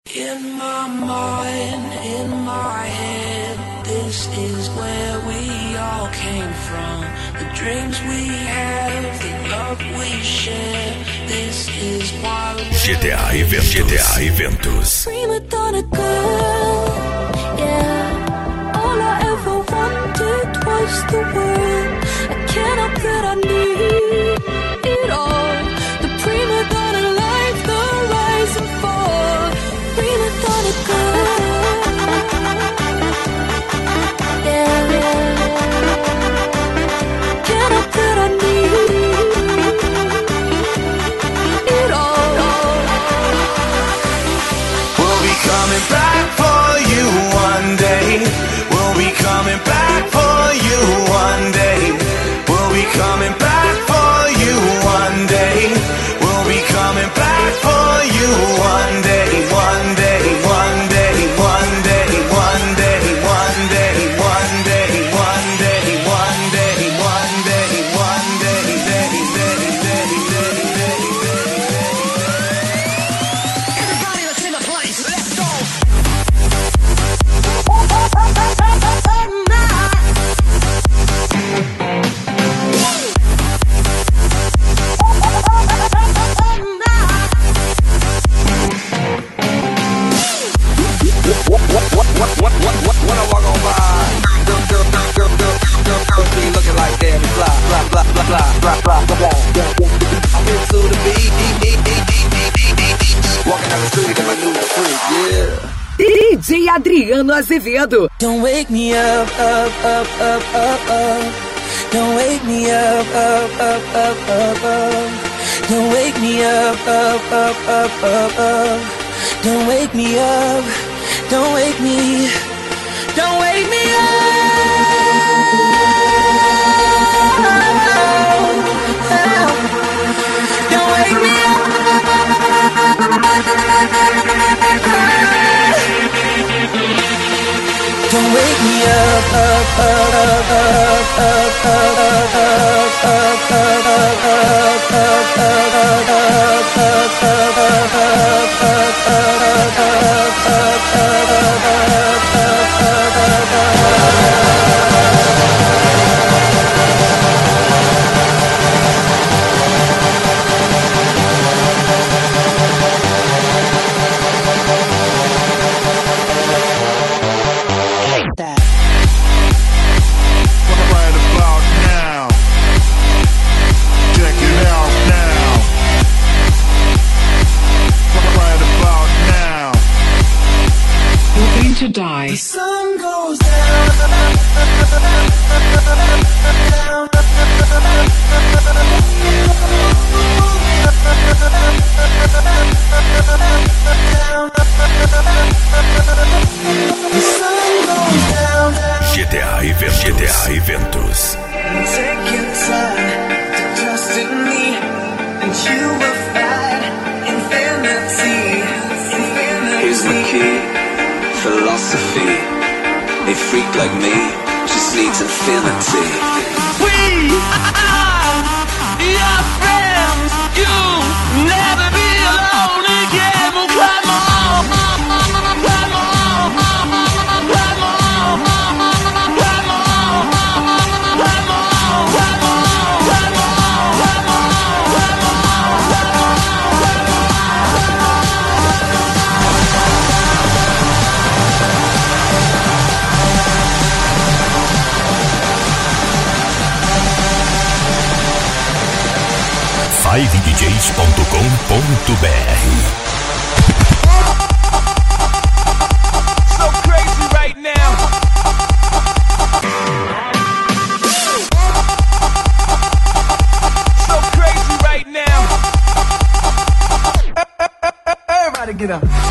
In my mind, in my head, this is where we all came from. The dreams we have, the love we share, this is why GTA Eventos. Prima donna girl, yeah. All I ever wanted was the world. I can't help that I need it all. The prima donna life, the rise and fall. Prima donna girl, yeah. Can't help that I need it all. We'll be coming back for you one day. We'll be coming back for you one day. We'll be coming back for you one day. We'll be coming back for you one day. One day, one day, one day, one day, one day, one day, one day, one day, one day, one day, day, day, day, day, day, day. everybody that's in the place, let's go. When I walk on by, girl, see you looking like that, blah, blah, blah, blah, blah, blah, blah, blah. I'm into the beat, walking down the street in my new freak, yeah. DJ Adriano Azevedo. Don't wake me up, up, up, up, up, up. Don't wake me up, up, up, up, up, up. Don't wake me up, up, up, up, up, up. Don't wake me up, don't wake me, don't wake me up. Don't wake me up. Don't wake me up, up, up, up, up, up, up, up, up, Right about now, check it out now. Right about now. You're going to die. The sun goes down. The sun goes down. GTA Eventos. Take your time to trust in me, and you will find infinity. Here's my key, philosophy. A freak like me just needs infinity. We are your friends. You'll never be alone again. Well, come on, come on, come on, come on, come on, come on, come FiveDJs.com.br. So crazy right now. So crazy right now. Everybody get up.